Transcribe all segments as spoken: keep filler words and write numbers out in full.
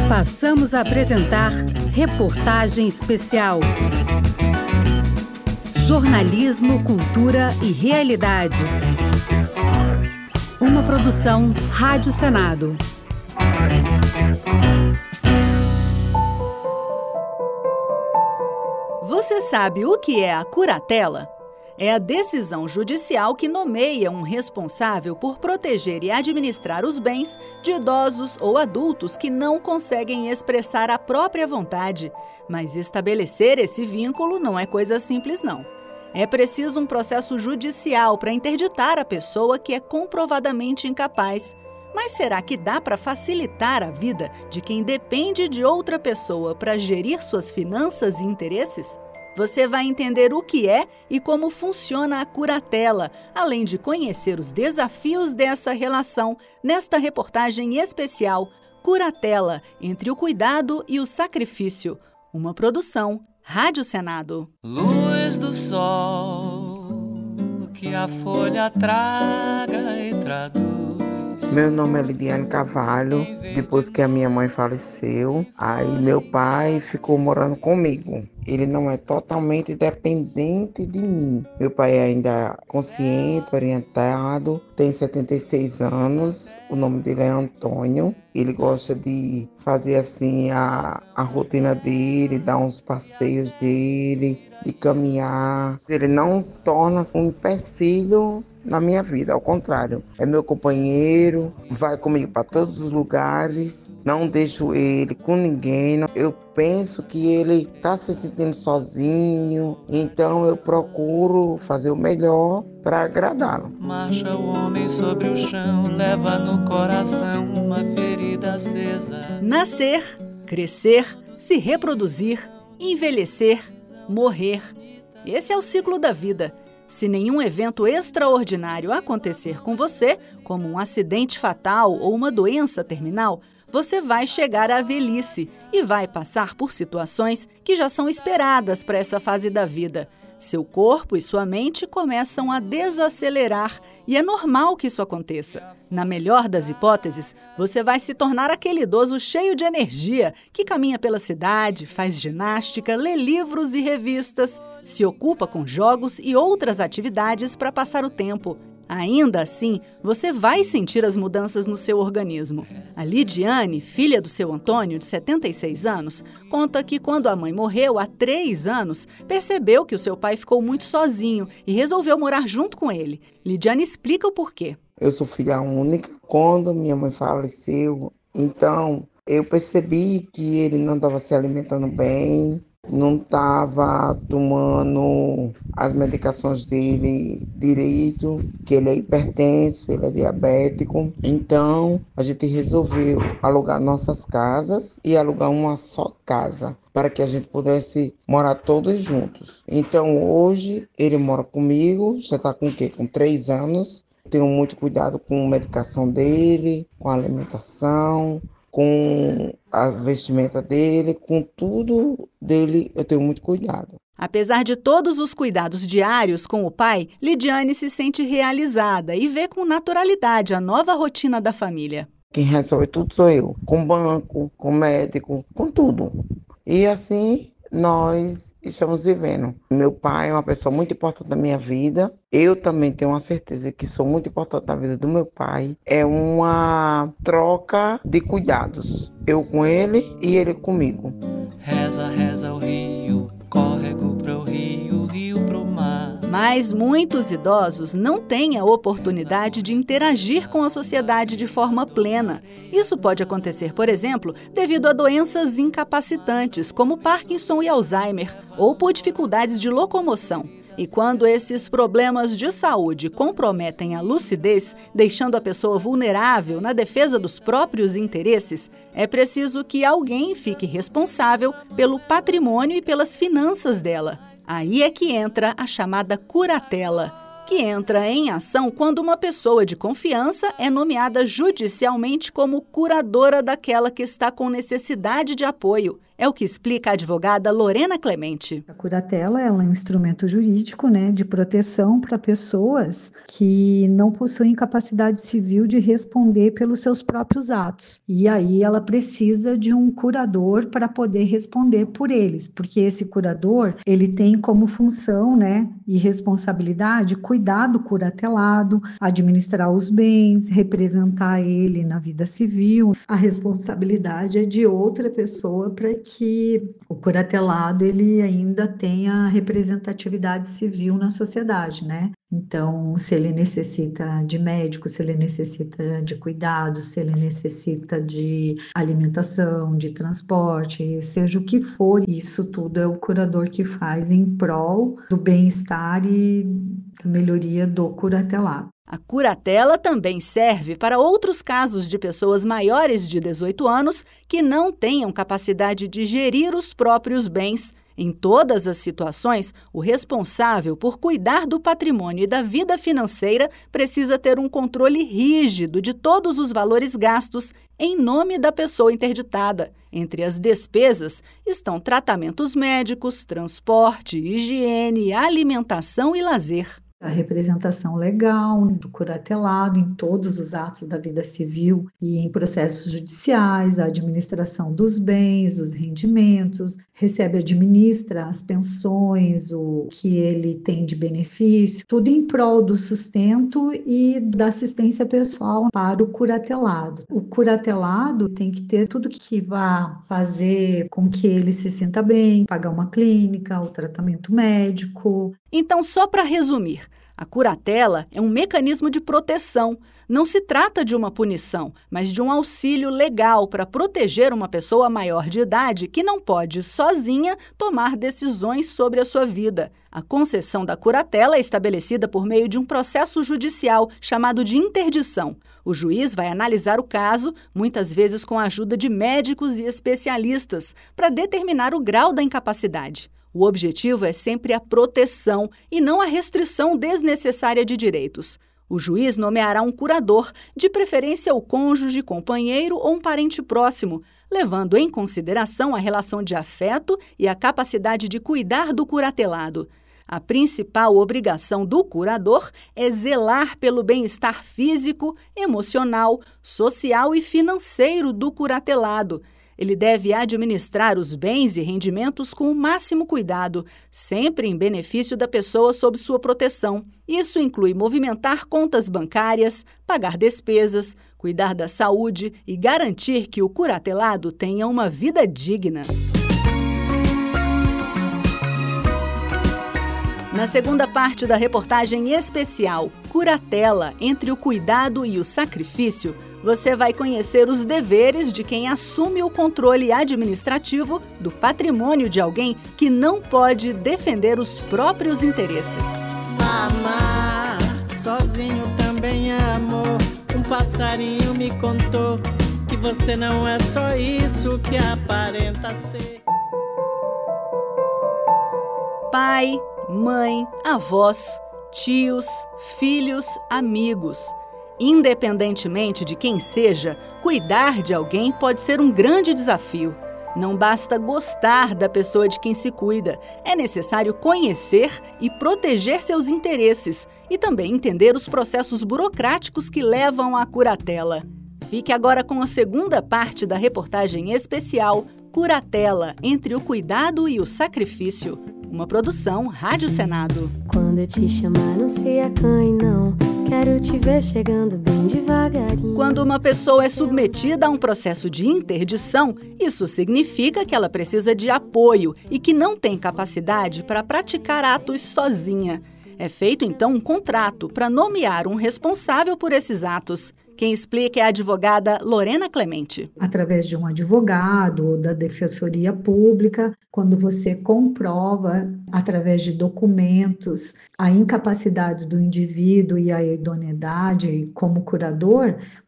Passamos a apresentar Reportagem Especial. Jornalismo, cultura e realidade. Uma produção Rádio Senado. Você sabe o que é a curatela? É a decisão judicial que nomeia um responsável por proteger e administrar os bens de idosos ou adultos que não conseguem expressar a própria vontade. Mas estabelecer esse vínculo não é coisa simples, não. É preciso um processo judicial para interditar a pessoa que é comprovadamente incapaz. Mas será que dá para facilitar a vida de quem depende de outra pessoa para gerir suas finanças e interesses? Você vai entender o que é e como funciona a curatela, além de conhecer os desafios dessa relação nesta reportagem especial Curatela, entre o cuidado e o sacrifício. Uma produção Rádio Senado. Luz do sol, que a folha traga e traduz. Meu nome é Lidiane Carvalho. Depois que a minha mãe faleceu, aí meu pai ficou morando comigo. Ele não é totalmente dependente de mim. Meu pai é ainda consciente, orientado, tem setenta e seis anos, o nome dele é Antônio. Ele gosta de fazer assim a, a rotina dele, dar uns passeios dele, de caminhar. Ele não se torna um empecilho na minha vida, ao contrário, é meu companheiro, vai comigo para todos os lugares, não deixo ele com ninguém. Eu penso que ele está se sentindo sozinho, então eu procuro fazer o melhor para agradá-lo. Marcha o homem sobre o chão, leva no coração uma ferida acesa. Nascer, crescer, se reproduzir, envelhecer, morrer. Esse é o ciclo da vida. Se nenhum evento extraordinário acontecer com você, como um acidente fatal ou uma doença terminal, você vai chegar à velhice e vai passar por situações que já são esperadas para essa fase da vida. Seu corpo e sua mente começam a desacelerar e é normal que isso aconteça. Na melhor das hipóteses, você vai se tornar aquele idoso cheio de energia que caminha pela cidade, faz ginástica, lê livros e revistas, se ocupa com jogos e outras atividades para passar o tempo. Ainda assim, você vai sentir as mudanças no seu organismo. A Lidiane, filha do seu Antônio, de setenta e seis anos, conta que quando a mãe morreu há três anos, percebeu que o seu pai ficou muito sozinho e resolveu morar junto com ele. Lidiane explica o porquê. Eu sou filha única. Quando minha mãe faleceu, então eu percebi que ele não estava se alimentando bem, não estava tomando as medicações dele direito, que ele é hipertenso, ele é diabético. Então, a gente resolveu alugar nossas casas e alugar uma só casa, para que a gente pudesse morar todos juntos. Então, hoje, ele mora comigo, já está com o quê? Com três anos. Tenho muito cuidado com a medicação dele, com a alimentação, com a vestimenta dele, com tudo dele, eu tenho muito cuidado. Apesar de todos os cuidados diários com o pai, Lidiane se sente realizada e vê com naturalidade a nova rotina da família. Quem resolve tudo sou eu, com banco, com médico, com tudo. E assim nós estamos vivendo. Meu pai é uma pessoa muito importante na minha vida. Eu também tenho uma certeza que sou muito importante na vida do meu pai. É uma troca de cuidados. Eu com ele e ele comigo. Reza, reza o rio, córrego pro rio, rio pro mar. Mas muitos idosos não têm a oportunidade de interagir com a sociedade de forma plena. Isso pode acontecer, por exemplo, devido a doenças incapacitantes, como Parkinson e Alzheimer, ou por dificuldades de locomoção. E quando esses problemas de saúde comprometem a lucidez, deixando a pessoa vulnerável na defesa dos próprios interesses, é preciso que alguém fique responsável pelo patrimônio e pelas finanças dela. Aí é que entra a chamada curatela, que entra em ação quando uma pessoa de confiança é nomeada judicialmente como curadora daquela que está com necessidade de apoio. É o que explica a advogada Lorena Clemente. A curatela ela é um instrumento jurídico, né, de proteção para pessoas que não possuem capacidade civil de responder pelos seus próprios atos. E aí ela precisa de um curador para poder responder por eles, porque esse curador ele tem como função, né, e responsabilidade cuidar do curatelado, administrar os bens, representar ele na vida civil. A responsabilidade é de outra pessoa para que o curatelado ele ainda tenha representatividade civil na sociedade, né? Então, se ele necessita de médico, se ele necessita de cuidados, se ele necessita de alimentação, de transporte, seja o que for, isso tudo é o curador que faz em prol do bem-estar e da melhoria do curatelado. A curatela também serve para outros casos de pessoas maiores de dezoito anos que não tenham capacidade de gerir os próprios bens. Em todas as situações, o responsável por cuidar do patrimônio e da vida financeira precisa ter um controle rígido de todos os valores gastos em nome da pessoa interditada. Entre as despesas estão tratamentos médicos, transporte, higiene, alimentação e lazer. A representação legal do curatelado em todos os atos da vida civil e em processos judiciais, a administração dos bens, os rendimentos, recebe e administra as pensões, o que ele tem de benefício, tudo em prol do sustento e da assistência pessoal para o curatelado. O curatelado tem que ter tudo que vá fazer com que ele se sinta bem, pagar uma clínica, o tratamento médico. Então, só para resumir, a curatela é um mecanismo de proteção. Não se trata de uma punição, mas de um auxílio legal para proteger uma pessoa maior de idade que não pode, sozinha, tomar decisões sobre a sua vida. A concessão da curatela é estabelecida por meio de um processo judicial chamado de interdição. O juiz vai analisar o caso, muitas vezes com a ajuda de médicos e especialistas, para determinar o grau da incapacidade. O objetivo é sempre a proteção e não a restrição desnecessária de direitos. O juiz nomeará um curador, de preferência o cônjuge, companheiro ou um parente próximo, levando em consideração a relação de afeto e a capacidade de cuidar do curatelado. A principal obrigação do curador é zelar pelo bem-estar físico, emocional, social e financeiro do curatelado. Ele deve administrar os bens e rendimentos com o máximo cuidado, sempre em benefício da pessoa sob sua proteção. Isso inclui movimentar contas bancárias, pagar despesas, cuidar da saúde e garantir que o curatelado tenha uma vida digna. Na segunda parte da reportagem especial Curatela, entre o cuidado e o sacrifício, você vai conhecer os deveres de quem assume o controle administrativo do patrimônio de alguém que não pode defender os próprios interesses. Amar sozinho também é amor. Um passarinho me contou que você não é só isso que aparenta ser. Pai, mãe, avós, tios, filhos, amigos. Independentemente de quem seja, cuidar de alguém pode ser um grande desafio. Não basta gostar da pessoa de quem se cuida, é necessário conhecer e proteger seus interesses e também entender os processos burocráticos que levam à curatela. Fique agora com a segunda parte da reportagem especial Curatela, entre o cuidado e o sacrifício. Uma produção Rádio Senado. Quando eu te chamar, não se acanhe, não. Quero te ver chegando bem devagarinho. Quando uma pessoa é submetida a um processo de interdição, isso significa que ela precisa de apoio e que não tem capacidade para praticar atos sozinha. É feito, então, um contrato para nomear um responsável por esses atos. Quem explica é a advogada Lorena Clemente. Através de um advogado ou da defensoria pública, quando você comprova, através de documentos, a incapacidade do indivíduo e a idoneidade como curador,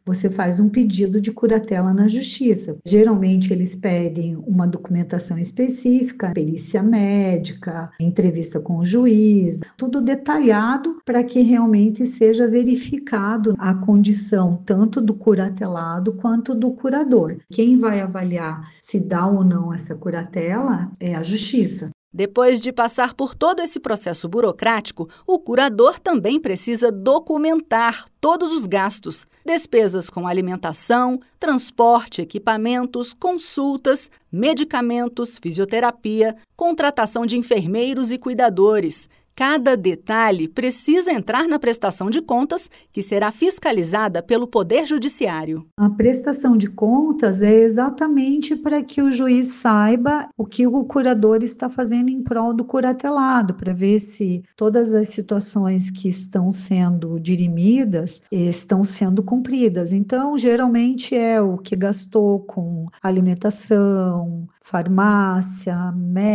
você faz um pedido de curatela na justiça. Geralmente eles pedem uma documentação específica, perícia médica, entrevista com o juiz, tudo detalhado para que realmente seja verificado a condição tanto do curatelado quanto do curador. Quem vai avaliar se dá ou não essa curatela é a justiça. Depois de passar por todo esse processo burocrático, o curador também precisa documentar todos os gastos, despesas com alimentação, transporte, equipamentos, consultas, medicamentos, fisioterapia, contratação de enfermeiros e cuidadores. Cada detalhe precisa entrar na prestação de contas, que será fiscalizada pelo Poder Judiciário. A prestação de contas é exatamente para que o juiz saiba o que o curador está fazendo em prol do curatelado, para ver se todas as situações que estão sendo dirimidas estão sendo cumpridas. Então, geralmente é o que gastou com alimentação, farmácia,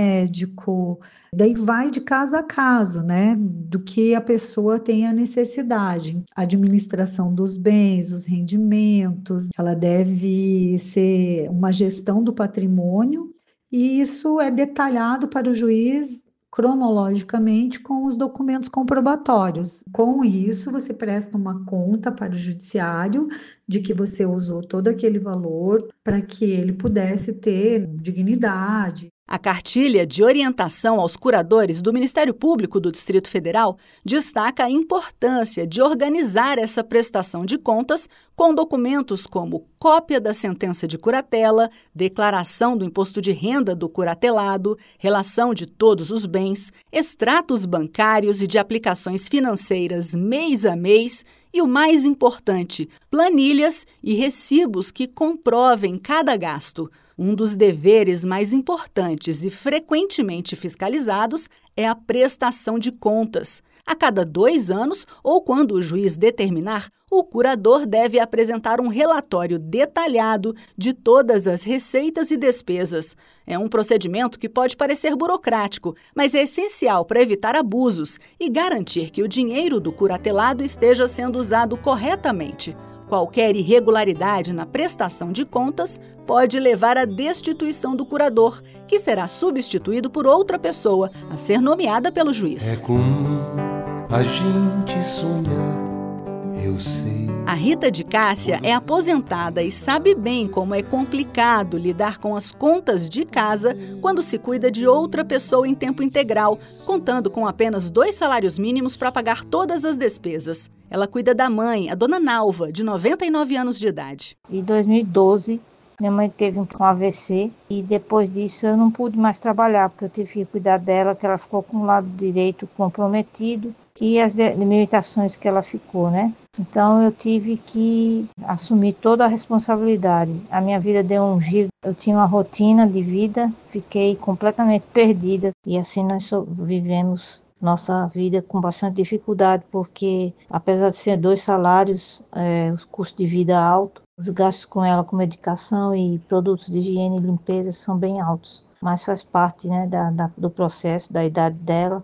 médico. Daí vai de caso a caso, né, do que a pessoa tem a necessidade. A administração dos bens, os rendimentos, ela deve ser uma gestão do patrimônio e isso é detalhado para o juiz cronologicamente com os documentos comprobatórios. Com isso, você presta uma conta para o judiciário de que você usou todo aquele valor para que ele pudesse ter dignidade. A cartilha de orientação aos curadores do Ministério Público do Distrito Federal destaca a importância de organizar essa prestação de contas com documentos como cópia da sentença de curatela, declaração do imposto de renda do curatelado, relação de todos os bens, extratos bancários e de aplicações financeiras mês a mês e, o mais importante, planilhas e recibos que comprovem cada gasto. Um dos deveres mais importantes e frequentemente fiscalizados é a prestação de contas. A cada dois anos, ou quando o juiz determinar, o curador deve apresentar um relatório detalhado de todas as receitas e despesas. É um procedimento que pode parecer burocrático, mas é essencial para evitar abusos e garantir que o dinheiro do curatelado esteja sendo usado corretamente. Qualquer irregularidade na prestação de contas pode levar à destituição do curador, que será substituído por outra pessoa, a ser nomeada pelo juiz. É comum a gente sonhar, eu sei. A Rita de Cássia é aposentada e sabe bem como é complicado lidar com as contas de casa quando se cuida de outra pessoa em tempo integral, contando com apenas dois salários mínimos para pagar todas as despesas. Ela cuida da mãe, a dona Nalva, de noventa e nove anos de idade. Em dois mil e doze, minha mãe teve um A V C e depois disso eu não pude mais trabalhar, porque eu tive que cuidar dela, que ela ficou com o lado direito comprometido e as limitações que ela ficou, né? Então eu tive que assumir toda a responsabilidade. A minha vida deu um giro, eu tinha uma rotina de vida, fiquei completamente perdida e assim nós vivemos nossa vida com bastante dificuldade, porque apesar de ser dois salários, é, os custos de vida altos, os gastos com ela com medicação e produtos de higiene e limpeza são bem altos, mas faz parte, né, da, da, do processo, da idade dela,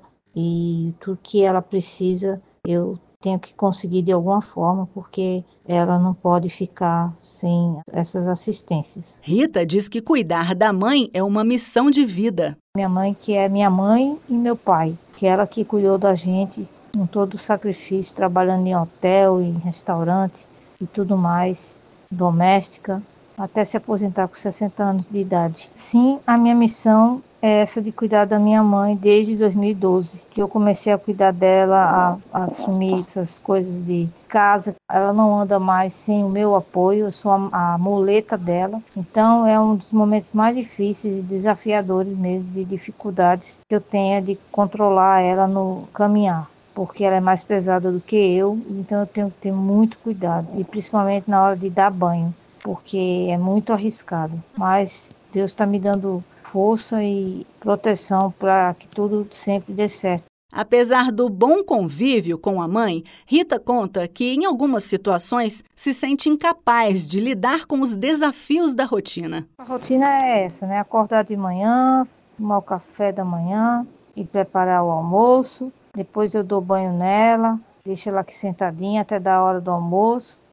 e tudo que ela precisa eu tenho que conseguir de alguma forma, porque ela não pode ficar sem essas assistências. Rita diz que cuidar da mãe é uma missão de vida. Minha mãe, que é minha mãe, e meu pai, que ela que cuidou da gente com todo o sacrifício, trabalhando em hotel, em restaurante e tudo mais, doméstica, até se aposentar com sessenta anos de idade. Sim, a minha missão é essa de cuidar da minha mãe desde dois mil e doze, que eu comecei a cuidar dela, a, a assumir essas coisas de casa. Ela não anda mais sem o meu apoio, eu sou a, a muleta dela. Então é um dos momentos mais difíceis e desafiadores mesmo, de dificuldades que eu tenho de controlar ela no caminhar, porque ela é mais pesada do que eu, então eu tenho que ter muito cuidado, e principalmente na hora de dar banho, porque é muito arriscado. Mas Deus está me dando força e proteção para que tudo sempre dê certo. Apesar do bom convívio com a mãe, Rita conta que, em algumas situações, se sente incapaz de lidar com os desafios da rotina. A rotina é essa, né? Acordar de manhã, tomar o café da manhã e preparar o almoço. Depois eu dou banho nela, deixo ela aqui sentadinha até dar a hora do almoço.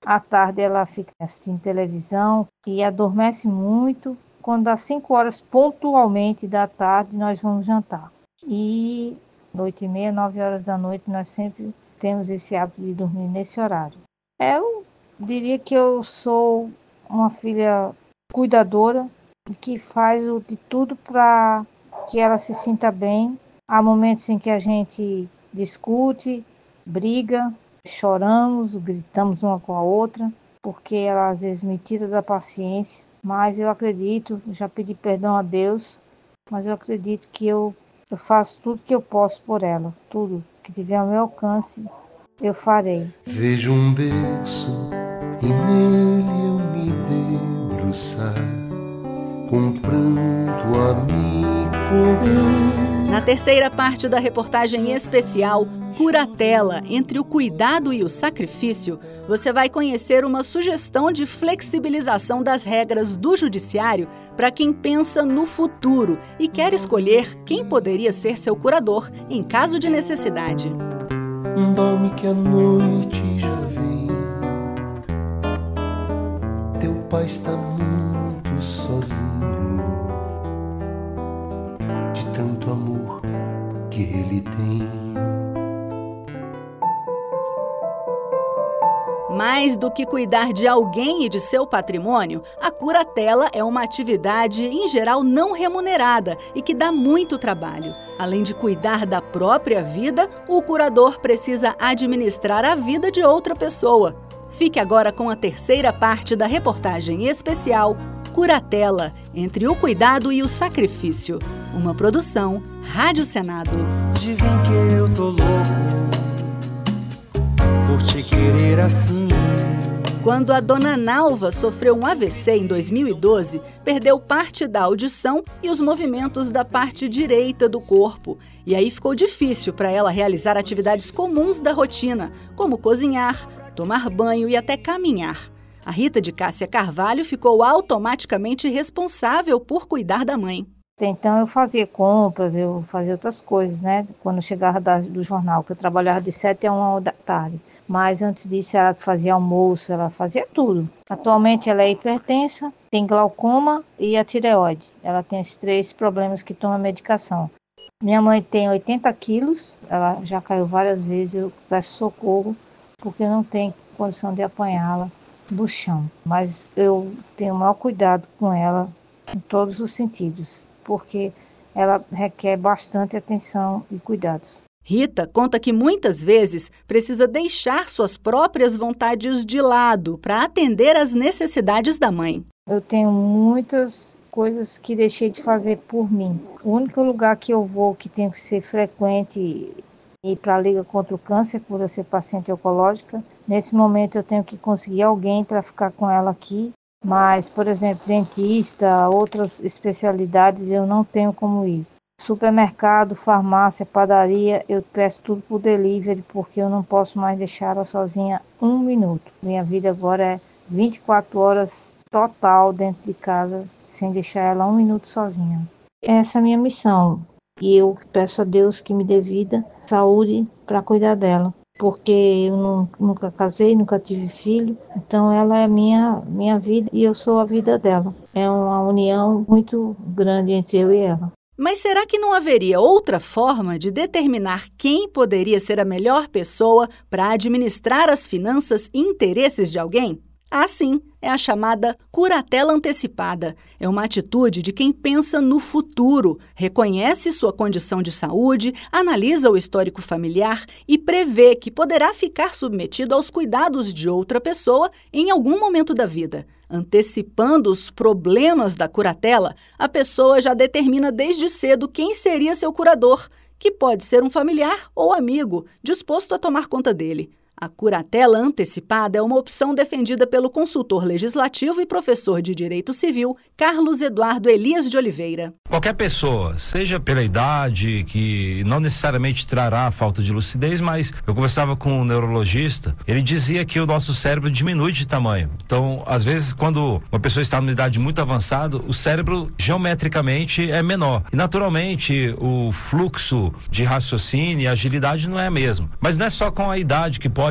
À tarde ela fica assistindo televisão e adormece muito. Quando dá cinco horas pontualmente da tarde, nós vamos jantar. E oito e meia, nove horas da noite, nós sempre temos esse hábito de dormir nesse horário. Eu diria que eu sou uma filha cuidadora que faz de tudo para que ela se sinta bem. Há momentos em que a gente discute, briga, choramos, gritamos uma com a outra, porque ela às vezes me tira da paciência, mas eu acredito, já pedi perdão a Deus, mas eu acredito que eu, eu faço tudo que eu posso por ela, tudo que tiver ao meu alcance, eu farei. Vejo um berço e nele eu me debruçar, com pranto a me correr. Na terceira parte da reportagem especial Curatela, entre o cuidado e o sacrifício, você vai conhecer uma sugestão de flexibilização das regras do judiciário para quem pensa no futuro e quer escolher quem poderia ser seu curador em caso de necessidade. Dorme que a noite já vem, teu pai está muito sozinho, de tanto amor que ele tem. Mais do que cuidar de alguém e de seu patrimônio, a curatela é uma atividade, em geral, não remunerada e que dá muito trabalho. Além de cuidar da própria vida, o curador precisa administrar a vida de outra pessoa. Fique agora com a terceira parte da reportagem especial Curatela, entre o cuidado e o sacrifício. Uma produção Rádio Senado. Dizem que eu tô louco por te querer assim. Quando a dona Nalva sofreu um A V C em dois mil e doze, perdeu parte da audição e os movimentos da parte direita do corpo. E aí ficou difícil para ela realizar atividades comuns da rotina, como cozinhar, tomar banho e até caminhar. A Rita de Cássia Carvalho ficou automaticamente responsável por cuidar da mãe. Então eu fazia compras, eu fazia outras coisas, né? Quando eu chegava da, do jornal, que eu trabalhava de sete a uma da tarde. Mas antes disso ela fazia almoço, ela fazia tudo. Atualmente ela é hipertensa, tem glaucoma e a tireoide. Ela tem esses três problemas que toma medicação. Minha mãe tem oitenta quilos, ela já caiu várias vezes, eu peço socorro porque não tenho condição de apanhá-la do chão. Mas eu tenho o maior cuidado com ela em todos os sentidos, porque ela requer bastante atenção e cuidados. Rita conta que muitas vezes precisa deixar suas próprias vontades de lado para atender às necessidades da mãe. Eu tenho muitas coisas que deixei de fazer por mim. O único lugar que eu vou que tenho que ser frequente é ir para a Liga contra o Câncer, por eu ser paciente oncológica. Nesse momento eu tenho que conseguir alguém para ficar com ela aqui. Mas, por exemplo, dentista, outras especialidades eu não tenho como ir. Supermercado, farmácia, padaria, eu peço tudo por delivery porque eu não posso mais deixar ela sozinha um minuto. Minha vida agora é vinte e quatro horas total dentro de casa, sem deixar ela um minuto sozinha. Essa é a minha missão e eu peço a Deus que me dê vida, saúde para cuidar dela. Porque eu não, nunca casei, nunca tive filho, então ela é minha, minha vida e eu sou a vida dela. É uma união muito grande entre eu e ela. Mas será que não haveria outra forma de determinar quem poderia ser a melhor pessoa para administrar as finanças e interesses de alguém? Ah, sim, é a chamada curatela antecipada. É uma atitude de quem pensa no futuro, reconhece sua condição de saúde, analisa o histórico familiar e prevê que poderá ficar submetido aos cuidados de outra pessoa em algum momento da vida. Antecipando os problemas da curatela, a pessoa já determina desde cedo quem seria seu curador, que pode ser um familiar ou amigo, disposto a tomar conta dele. A curatela antecipada é uma opção defendida pelo consultor legislativo e professor de Direito Civil, Carlos Eduardo Elias de Oliveira. Qualquer pessoa, seja pela idade, que não necessariamente trará falta de lucidez, mas eu conversava com um neurologista, ele dizia que o nosso cérebro diminui de tamanho. Então, às vezes, quando uma pessoa está numa idade muito avançada, o cérebro geometricamente é menor. E, naturalmente, o fluxo de raciocínio e agilidade não é a mesma. Mas não é só com a idade que pode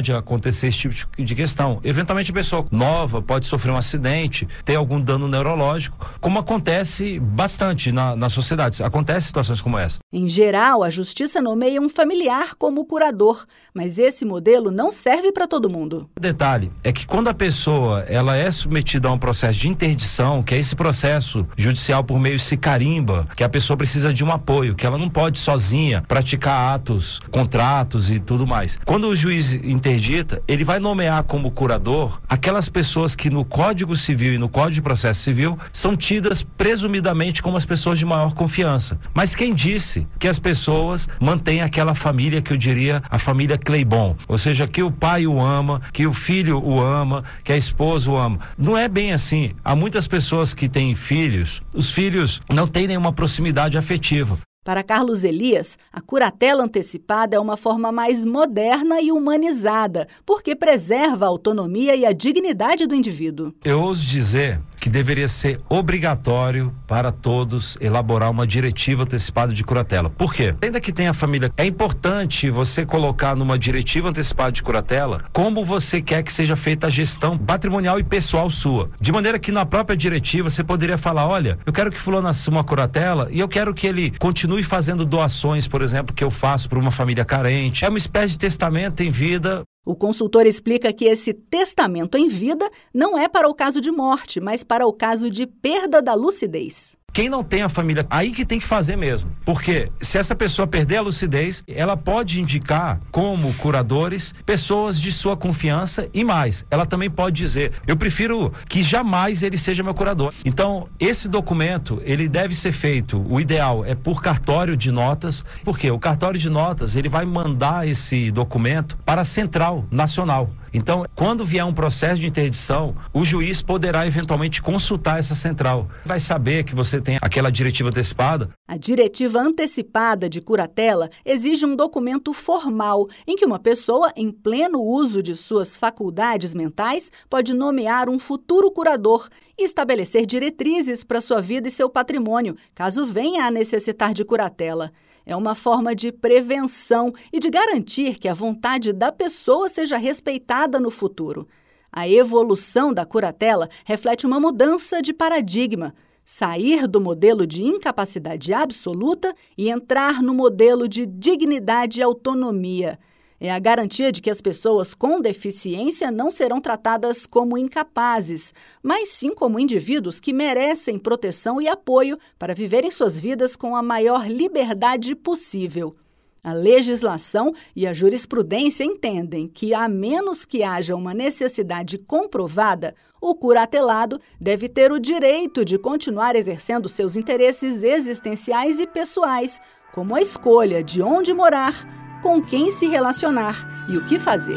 pode acontecer esse tipo de questão. Eventualmente a pessoa nova pode sofrer um acidente, ter algum dano neurológico, como acontece bastante na, na sociedade. Acontece situações como essa. Em geral, a justiça nomeia um familiar como curador, mas esse modelo não serve para todo mundo. O detalhe é que quando a pessoa ela é submetida a um processo de interdição, que é esse processo judicial por meio se carimba, que a pessoa precisa de um apoio, que ela não pode sozinha praticar atos, contratos e tudo mais. Quando o juiz interdita, ele vai nomear como curador aquelas pessoas que no Código Civil e no Código de Processo Civil são tidas presumidamente como as pessoas de maior confiança. Mas quem disse que as pessoas mantêm aquela família que eu diria a família Cleibon, ou seja, que o pai o ama, que o filho o ama, que a esposa o ama. Não é bem assim. Há muitas pessoas que têm filhos, os filhos não têm nenhuma proximidade afetiva. Para Carlos Elias, a curatela antecipada é uma forma mais moderna e humanizada, porque preserva a autonomia e a dignidade do indivíduo. Eu ouso dizer que deveria ser obrigatório para todos elaborar uma diretiva antecipada de curatela. Por quê? Ainda que tenha família, é importante você colocar numa diretiva antecipada de curatela como você quer que seja feita a gestão patrimonial e pessoal sua. De maneira que na própria diretiva você poderia falar, olha, eu quero que fulano assuma uma curatela e eu quero que ele continue fazendo doações, por exemplo, que eu faço para uma família carente. É uma espécie de testamento em vida. O consultor explica que esse testamento em vida não é para o caso de morte, mas para o caso de perda da lucidez. Quem não tem a família, aí que tem que fazer mesmo. Porque se essa pessoa perder a lucidez, ela pode indicar como curadores pessoas de sua confiança e mais. Ela também pode dizer, eu prefiro que jamais ele seja meu curador. Então, esse documento, ele deve ser feito, o ideal é por cartório de notas, porque o cartório de notas, ele vai mandar esse documento para a Central Nacional. Então, quando vier um processo de interdição, o juiz poderá eventualmente consultar essa central. Vai saber que você tem aquela diretiva antecipada. A diretiva antecipada de curatela exige um documento formal em que uma pessoa, em pleno uso de suas faculdades mentais, pode nomear um futuro curador e estabelecer diretrizes para sua vida e seu patrimônio, caso venha a necessitar de curatela. É uma forma de prevenção e de garantir que a vontade da pessoa seja respeitada no futuro. A evolução da curatela reflete uma mudança de paradigma, sair do modelo de incapacidade absoluta e entrar no modelo de dignidade e autonomia. É a garantia de que as pessoas com deficiência não serão tratadas como incapazes, mas sim como indivíduos que merecem proteção e apoio para viverem suas vidas com a maior liberdade possível. A legislação e a jurisprudência entendem que, a menos que haja uma necessidade comprovada, o curatelado deve ter o direito de continuar exercendo seus interesses existenciais e pessoais, como a escolha de onde morar, com quem se relacionar e o que fazer.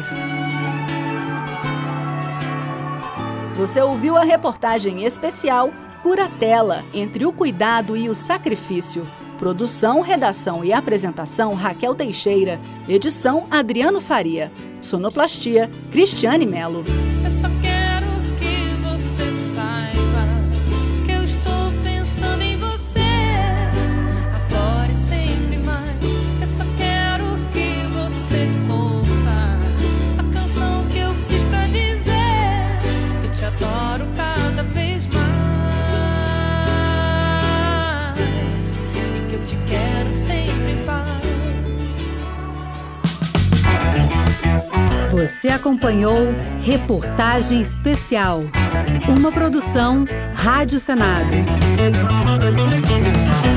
Você ouviu a reportagem especial Curatela, entre o cuidado e o sacrifício. Produção, redação e apresentação Raquel Teixeira. Edição Adriano Faria. Sonoplastia Cristiane Melo. Eu só quero que você saiba que eu estou pensando em você agora e sempre mais. Eu só quero que você ouça a canção que eu fiz pra dizer que eu te adoro cada vez mais e que eu te quero sempre em paz. Você acompanhou Reportagem Especial, uma produção Rádio Senado.